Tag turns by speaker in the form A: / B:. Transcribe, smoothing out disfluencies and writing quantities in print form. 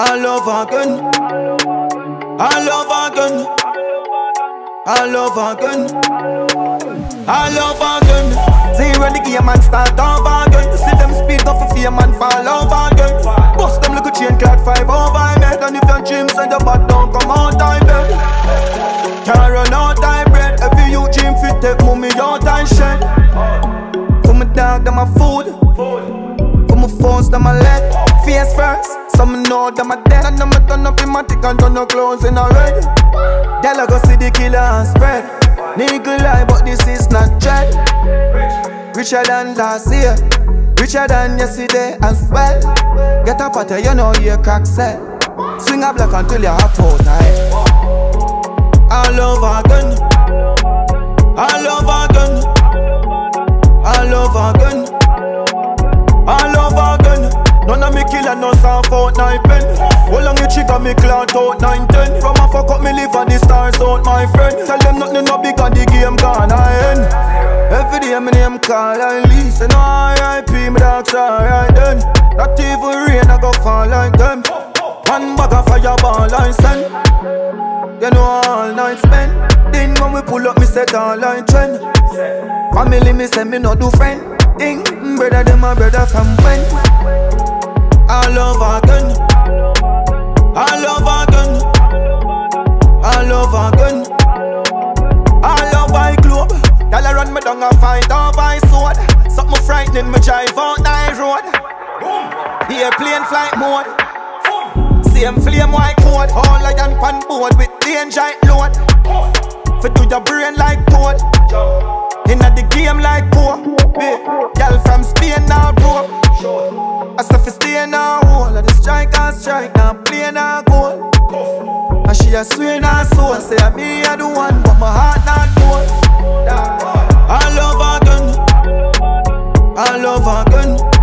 A: all over again, all over again, all over again, all over again. Zero the game and start over again. See them speed up for fame and fall over again. Bust them like a chain clad 5 over head. And if your dreams and your bad don't come out time bed, can't run out time bread. Every you dream fit take mommy out and shed. For my dog them my food, for my phones them my leg. Face first, some know them a dead. And them a turn up in my tick and turn no clothes in a red. Y'all go see the killer and spread. Nigga lie but this is not dread. Richer than last year, richer than yesterday as well. Get up at you know you crack set. Swing a block until you have out night. All over again, all over again, all over again, all over again. None of me killer no sound out 9 pen. How long you trigger me clout out 9-10. From a fuck up me live and the stars out my friend. Tell them nothing no big and the game gone I end. Every day my name call and lease. And R.I.P. my dogs alright then. Not even rain I go fall like them. One bag of fireball I send. You know all night spend. Then when we pull up me set all line trend. Family me say me no do friend. Thing brother them my brother from when. All over again, all over again, all over again, all over the globe. Y'all run me down and fight over my sword. Something frightening me drive out the road. The airplane flight mode, same flame white code. All lion pan board with danger load. For do your brain like code. Inna the game like poor. Y'all from Spain now broke. I stuff is staying now hole. I just strike and strike, now play now goal. And she a swear now soul. Say me I the one, but my heart not cold. All over again, all over again.